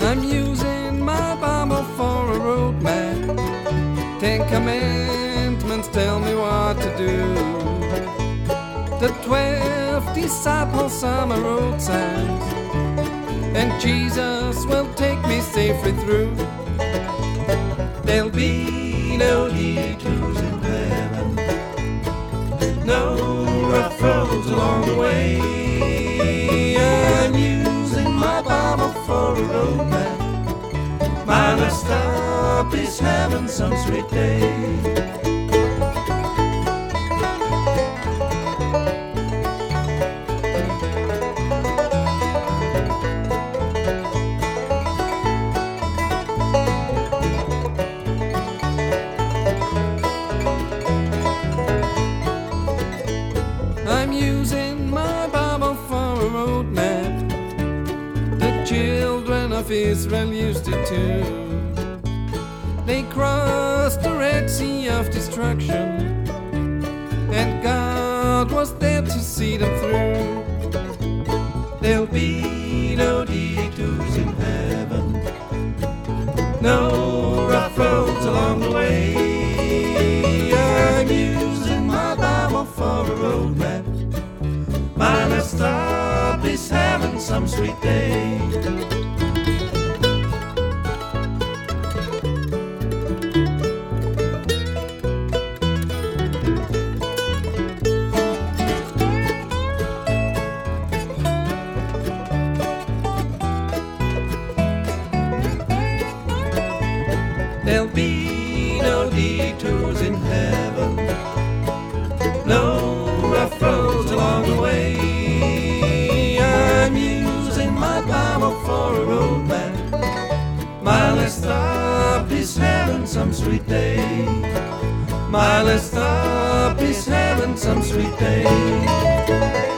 I'm using my Bible for a roadmap. 10 commandments tell me what to do. The 12 disciples are my road signs, and Jesus will take me safely through. There'll be no detours in heaven, no rough roads along the way. I'm using my Bible for a roadmap. My last stop is heaven some sweet day. I'm using my Bible for a roadmap. The children of Israel used it too. They crossed the Red Sea of destruction, and God was there to see them through. There'll be no detours in heaven, no rough roads along the way. I'm using my Bible for a roadmap. My last stop is heaven some sweet day. There'll be no detours in heaven, no rough roads along the way. I'm using my Bible for a roadmap. My last stop is heaven some sweet day. My last stop is heaven some sweet day.